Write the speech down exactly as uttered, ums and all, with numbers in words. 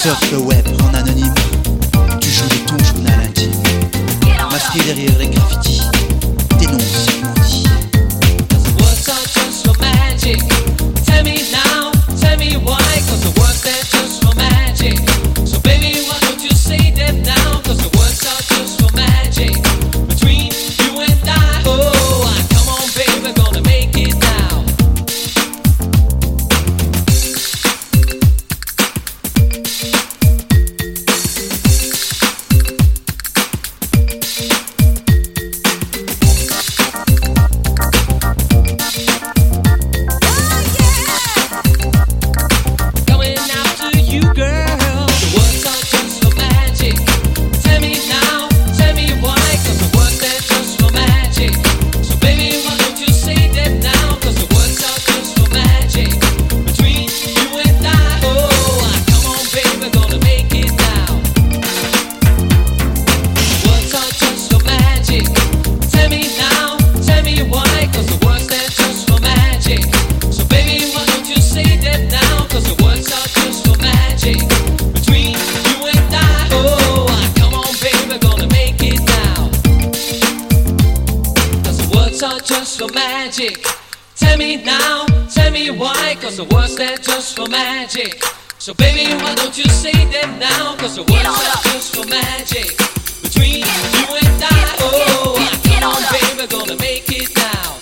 Surfe le web en anonyme, tu joues de ton journal intime. Masqué derrière les graffitis, dénonce ce maudit. Words are just for magic. Tell me now, tell me why. Cause the words they're just for magic. So baby, why don't you say them now? Cause the words are just for magic. Between you and I, oh, come on baby, we're gonna make it now. Coming out to you, girl. The words are just for magic. Tell me now, tell me why. Cause the words they're just for magic. So baby, why don't you say them now? Cause the words are just for magic. Between you and I, oh, come on baby, we're gonna make it now. Words are just for magic. Tell me now, tell me why. Cause the words they're just for magic. So baby, why don't you say them now? Cause the words are just for magic. Between you and I, oh, come on baby, we're gonna make it now. Cause the words are just for magic. Tell me now, tell me why. Cause the words they're just for magic. So baby, why don't you say them now? Cause the words are just for magic. Between you and I, oh, come on baby, we're gonna make it now.